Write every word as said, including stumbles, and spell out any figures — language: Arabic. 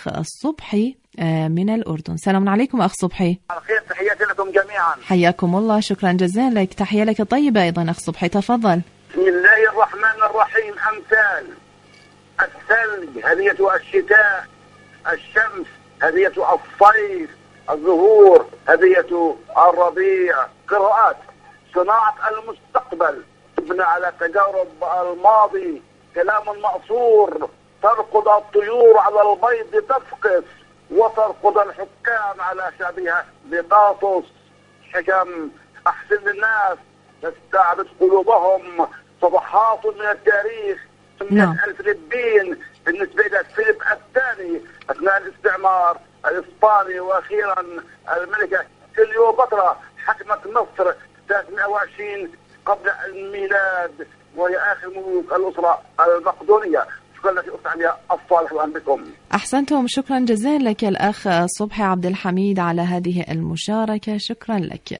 الأخ الصبحي من الأردن. سلام عليكم أخ صبحي. الخير، تحياتي لكم جميعا. حياكم الله، شكرا جزيلا لك. تحية لك طيبة أيضا أخ صبحي، تفضل. بسم الله الرحمن الرحيم. أمثال: الثلج هدية الشتاء، الشمس هدية الصيف، الزهور هدية الربيع. قراءات: صناعة المستقبل تبنى على تجارب الماضي، كلام مأثور، ترقد الطيور على البيض تفقس، وترقد الحكام على شعبها بطاطس. حكم: أحسن للناس تستعبد قلوبهم. صفحات من التاريخ. نعم. الفلبين بالنسبة إلى فيليب الثاني أثناء الاستعمار الإسباني. وأخيرا الملكة كليوباترا حكمت مصر ثلاثمائة وعشرين قبل الميلاد، وهي آخر ملوك الأسرة المقدونية. شكرا لك أخت عليا الصالح، وأهلا بكم. أحسنتم، شكرا جزيلا لك الأخ صبحي عبد الحميد على هذه المشاركة، شكرا لك.